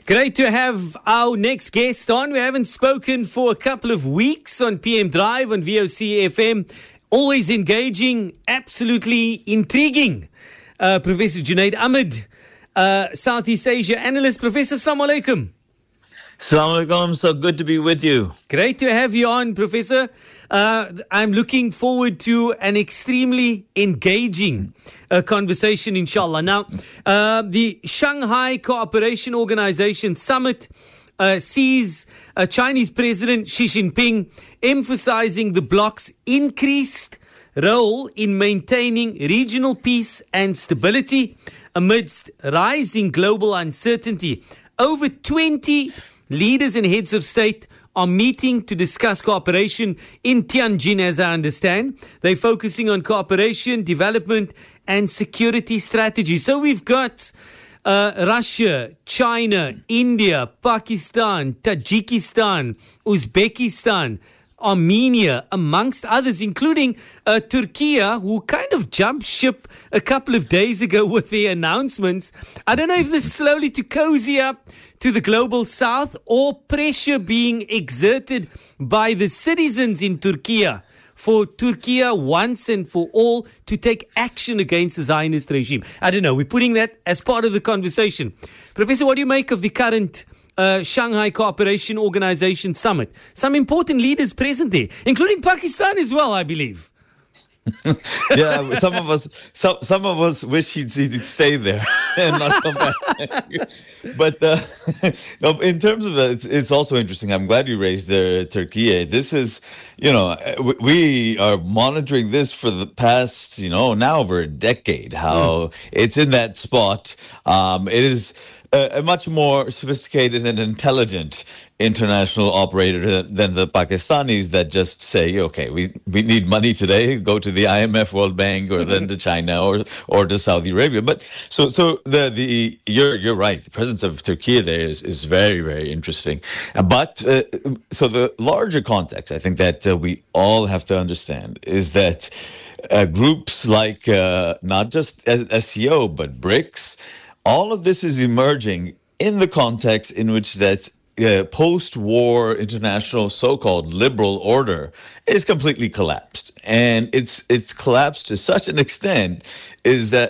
Great to have our next guest on. We haven't spoken for a couple of weeks on PM Drive on VOC FM. Always engaging, absolutely intriguing. Professor Junaid Ahmed, Southeast Asia analyst. Professor, Assalamu alaikum. Assalamu alaikum. So good to be with you. Great to have you on, Professor. I'm looking forward to an extremely engaging conversation, inshallah. Now, the Shanghai Cooperation Organization Summit sees Chinese President Xi Jinping emphasizing the bloc's increased role in maintaining regional peace and stability amidst rising global uncertainty. Over 20 leaders and heads of state are meeting to discuss cooperation in Tianjin, as I understand. They're focusing on cooperation, development, and security strategy. So we've got Russia, China, India, Pakistan, Tajikistan, Uzbekistan, Armenia, amongst others, including Turkey, who kind of jumped ship a couple of days ago with their announcements. I don't know if this is slowly to cozy up to the global south or pressure being exerted by the citizens in Turkey for Turkey once and for all to take action against the Zionist regime. I don't know. We're putting that as part of the conversation. Professor, what do you make of the current Shanghai Cooperation Organization Summit? Some important leaders present there, including Pakistan as well, I believe. Yeah, some of us wish he'd stay there and not come back. But no, in terms of it's also interesting. I'm glad you raised Turkey. This is, we are monitoring this for the past, now over a decade. How it's in that spot. It is a much more sophisticated and intelligent international operator than the Pakistanis that just say, okay, we need money today, go to the IMF, World Bank, or then to China or to Saudi Arabia. But so you're right. The presence of Turkey there is very, very interesting. But so the larger context, I think that we all have to understand is that groups like not just SCO but BRICS, all of this is emerging in the context in which that post-war international so-called liberal order is completely collapsed. And it's collapsed to such an extent is that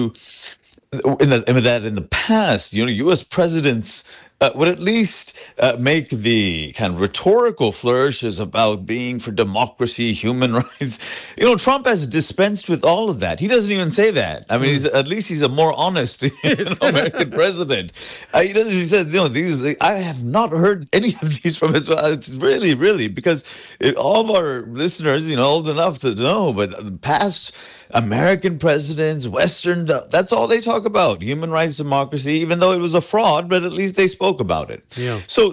in the past, U.S. presidents would at least make the kind of rhetorical flourishes about being for democracy, human rights. Trump has dispensed with all of that. He doesn't even say that. I mean, at least he's a more honest American president. He says, these. I have not heard any of these from his. It's really, really, because all of our listeners, old enough to know, but the past American presidents, Western, that's all they talk about. Human rights, democracy, even though it was a fraud, but at least they spoke about it. Yeah. So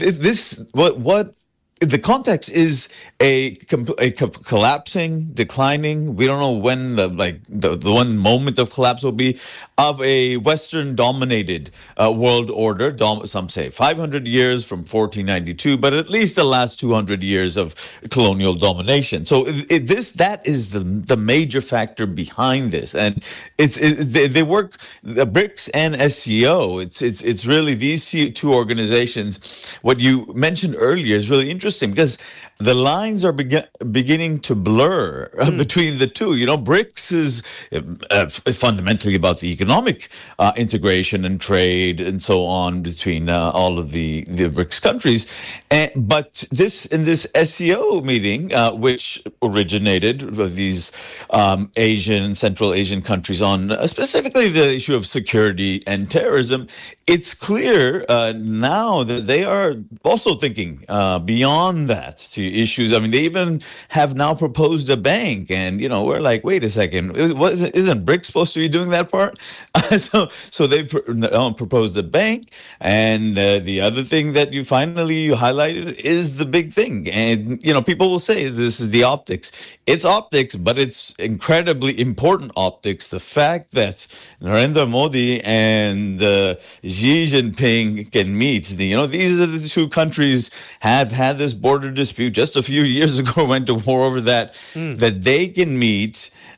what the context is a collapsing, declining. We don't know when the one moment of collapse will be of a Western-dominated world order. Some say 500 years from 1492, but at least the last 200 years of colonial domination. So that is the major factor behind this, and they work, the BRICS and SCO. It's really these two organizations. What you mentioned earlier is really interesting because the lines are beginning to blur between the two. BRICS is fundamentally about the economic integration and trade and so on between all of the BRICS countries. But in this SCO meeting, which originated with these Asian, Central Asian countries on specifically the issue of security and terrorism, it's clear now that they are also thinking beyond that to issues. I mean, they even have now proposed a bank, and we're like, wait a second, isn't BRICS supposed to be doing that part? So they proposed a bank, and the other thing that you highlighted is the big thing, and people will say this is the optics. It's optics, but it's incredibly important optics. The fact that Narendra Modi and Xi Jinping can meet. These are the two countries have had this border dispute just a few years ago, went to war over that, that they can meet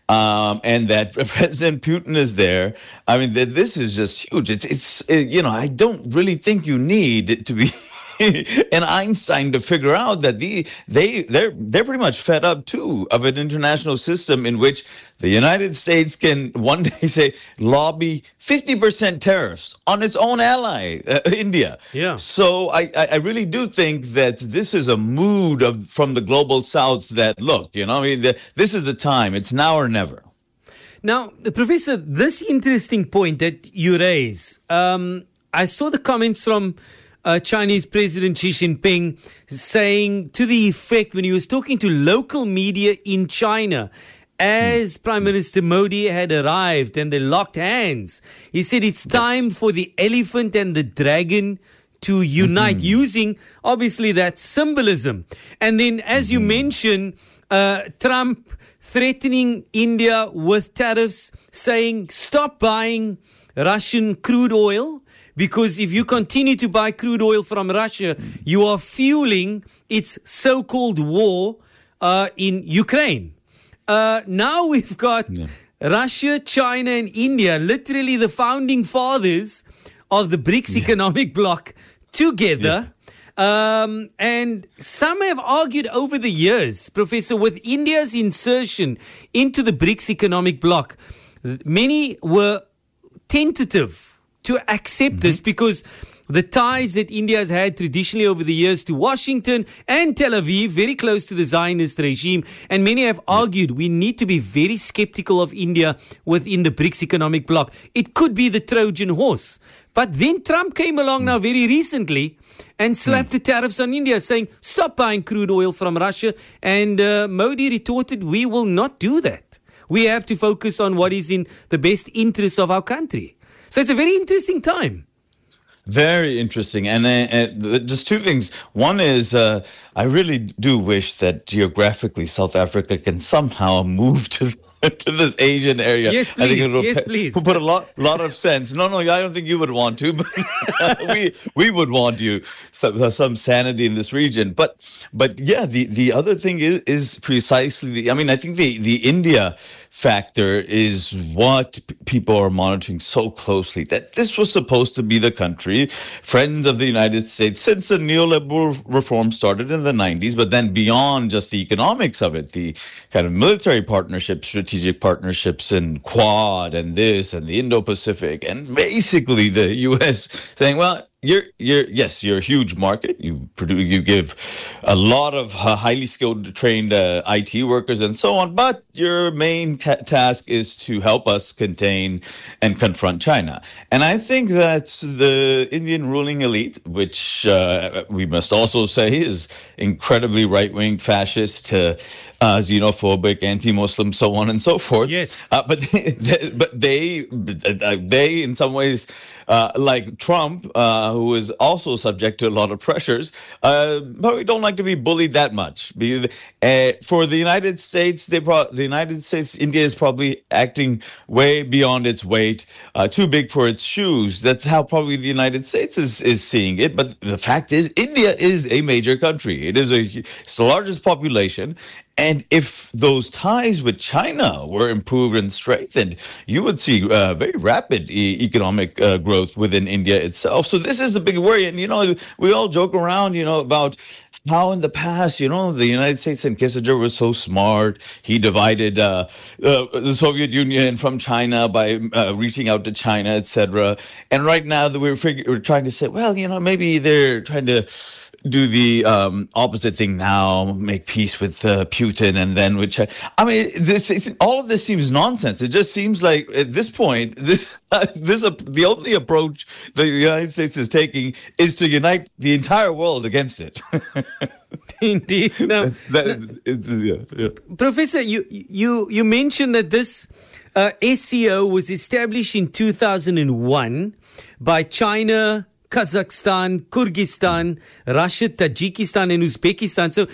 and that President Putin is there. I mean, this is just huge. I don't really think you need to be and Einstein to figure out that they're pretty much fed up too of an international system in which the United States can one day say lobby 50% tariffs on its own ally, India. Yeah. So I really do think that this is a mood from the global South that look, this is the time. It's now or never. Now, Professor, this interesting point that you raise, I saw the comments from Chinese President Xi Jinping saying to the effect when he was talking to local media in China as Prime Minister Modi had arrived and they locked hands. He said it's time for the elephant and the dragon to unite, using obviously that symbolism. And then, as you mentioned, Trump threatening India with tariffs, saying stop buying Russian crude oil, because if you continue to buy crude oil from Russia, you are fueling its so-called war in Ukraine. Now we've got Russia, China, and India, literally the founding fathers of the BRICS economic bloc, together. And some have argued over the years, Professor, with India's insertion into the BRICS economic bloc, many were tentative to accept this because the ties that India has had traditionally over the years to Washington and Tel Aviv, very close to the Zionist regime, and many have argued we need to be very skeptical of India within the BRICS economic bloc. It could be the Trojan horse. But then Trump came along now very recently and slapped the tariffs on India, saying, stop buying crude oil from Russia. And Modi retorted, we will not do that. We have to focus on what is in the best interests of our country. So it's a very interesting time. Very interesting. And just two things. One is I really do wish that geographically South Africa can somehow move to this Asian area. Yes, please. I think Yes, please. Put a lot of sense. No, I don't think you would want to, but we would want you some sanity in this region. But yeah, the other thing is precisely I think the India factor is what people are monitoring so closely, that this was supposed to be the country, friends of the United States since the neoliberal reform started in the 90s, but then beyond just the economics of it, the kind of military partnerships, strategic partnerships in Quad and this and the Indo-Pacific, and basically the U.S. saying, well, you're a huge market. You give a lot of highly skilled, trained IT workers and so on. But your main task is to help us contain and confront China. And I think that the Indian ruling elite, which we must also say is incredibly right-wing, fascist, xenophobic, anti-Muslim, so on and so forth. Yes. But they in some ways, like Trump, who is also subject to a lot of pressures, probably don't like to be bullied that much. For the United States, India is probably acting way beyond its weight, too big for its shoes. That's how probably the United States is seeing it. But the fact is, India is a major country. It's the largest population. And if those ties with China were improved and strengthened, you would see very rapid economic growth within India itself. So this is the big worry. And, we all joke around, about how in the past, the United States and Kissinger were so smart. He divided the Soviet Union from China by reaching out to China, etc. And right now that we're trying to say, well, maybe they're trying to do the opposite thing now, make peace with Putin, and then with China. All of this seems nonsense. It just seems like at this point, the only approach the United States is taking is to unite the entire world against it. Indeed. Now, Professor, you mentioned that this SCO was established in 2001 by China, Kazakhstan, Kyrgyzstan, Russia, Tajikistan, and Uzbekistan. So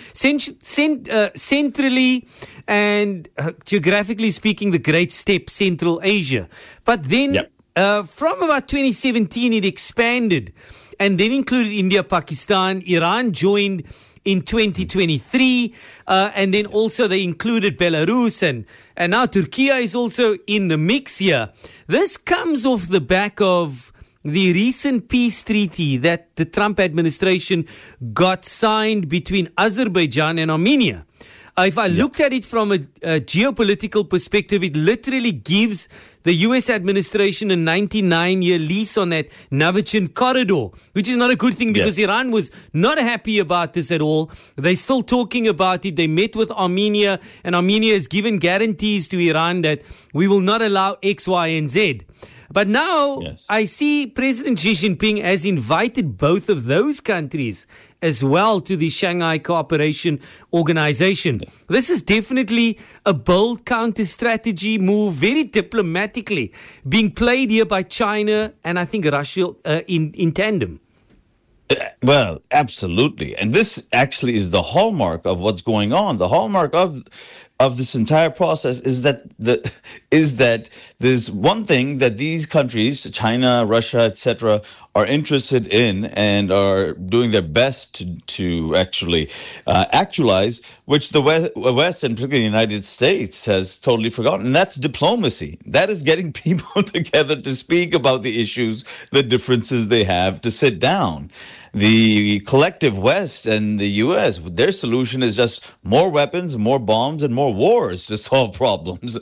centrally and geographically speaking, the Great Steppe, Central Asia. But then from about 2017, it expanded and then included India, Pakistan. Iran joined in 2023, and then also they included Belarus, and now Turkey is also in the mix here. This comes off the back of the recent peace treaty that the Trump administration got signed between Azerbaijan and Armenia. If I looked at it from a geopolitical perspective, it literally gives the U.S. administration a 99-year lease on that Navichin corridor, which is not a good thing because Iran was not happy about this at all. They're still talking about it. They met with Armenia, and Armenia has given guarantees to Iran that we will not allow X, Y, and Z. But now I see President Xi Jinping has invited both of those countries as well to the Shanghai Cooperation Organization. This is definitely a bold counter-strategy move, very diplomatically, being played here by China and I think Russia in tandem. Well, absolutely. And this actually is the hallmark of what's going on. The hallmark of this entire process is that there's one thing that these countries, China, Russia, etc., are interested in and are doing their best to actually actualize, which the West and particularly the United States has totally forgotten. And that's diplomacy. That is getting people together to speak about the issues, the differences they have, to sit down. The collective West and the U.S., their solution is just more weapons, more bombs, and more wars to solve problems.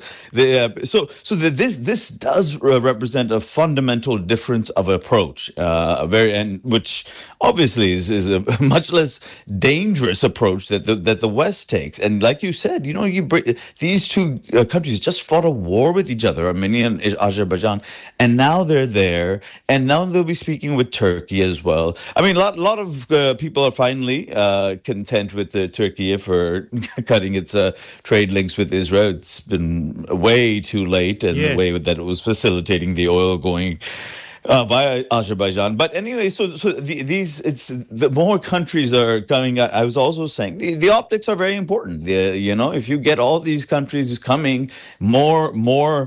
This does represent a fundamental difference of approach, which obviously is a much less dangerous approach that the West takes. And like you said, these two countries just fought a war with each other, Armenia and Azerbaijan, and now they're there, and now they'll be speaking with Turkey as well. I mean, a lot of people are finally content with Turkey for cutting its trade links with Israel. It's been way too late, and the way that it was facilitating the oil going by Azerbaijan. But anyway, the more countries are coming. I was also saying the optics are very important. If you get all these countries coming, more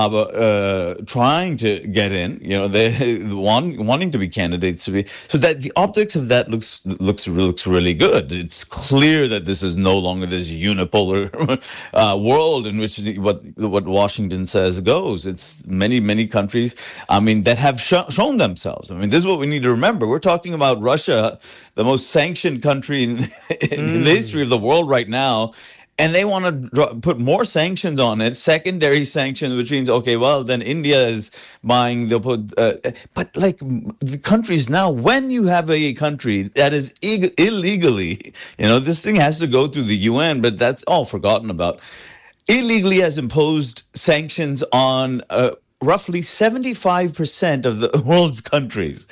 trying to get in, they wanting to be candidates to be, so that the optics of that looks really good. It's clear that this is no longer this unipolar world in which what Washington says goes. It's many countries, that have shown themselves. This is what we need to remember. We're talking about Russia, the most sanctioned country in the history of the world right now. And they want to put more sanctions on it, secondary sanctions, which means, okay, well, then India is buying, they'll put, but like the countries now, when you have a country that is illegally, this thing has to go through the UN, but that's all forgotten about, illegally has imposed sanctions on roughly 75% of the world's countries.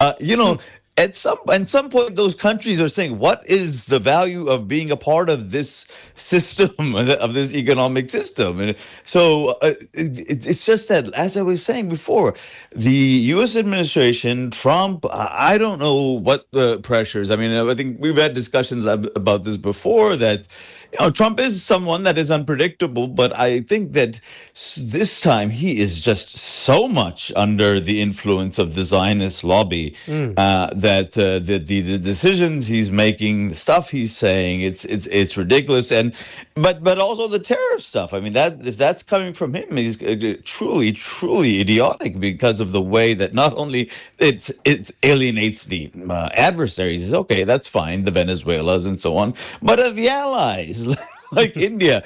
At some point, those countries are saying, what is the value of being a part of this system, of this economic system? And so it's just that, as I was saying before, the U.S. administration, Trump, I don't know what the pressures. I think we've had discussions about this before, that Trump is someone that is unpredictable, but I think that this time he is just so much under the influence of the Zionist lobby that the decisions he's making, the stuff he's saying, it's ridiculous, but also the tariff stuff. That if that's coming from him, he's truly idiotic because of the way that not only it alienates the adversaries. Okay, that's fine, the Venezuelans and so on, but the allies. Like India,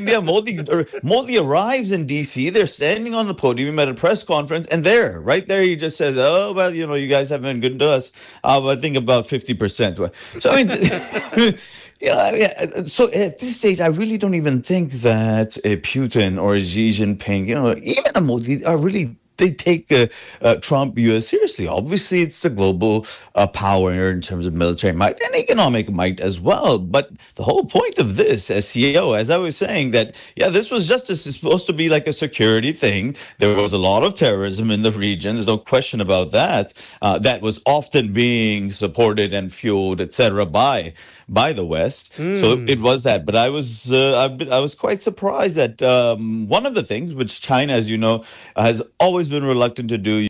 Modi arrives in D.C., they're standing on the podium at a press conference, and right there, he just says, oh, well, you guys haven't been good to us. I think about 50%. So, so at this stage, I really don't even think that Putin or Xi Jinping, even a Modi, are really, they take Trump, U.S. seriously. Obviously, it's the global power in terms of military might and economic might as well. But the whole point of this, as CEO, as I was saying, that, this was just supposed to be like a security thing. There was a lot of terrorism in the region. There's no question about that. That was often being supported and fueled, etc., by the West. So it was that. But I was quite surprised that one of the things which China, as you know, has always been reluctant to do.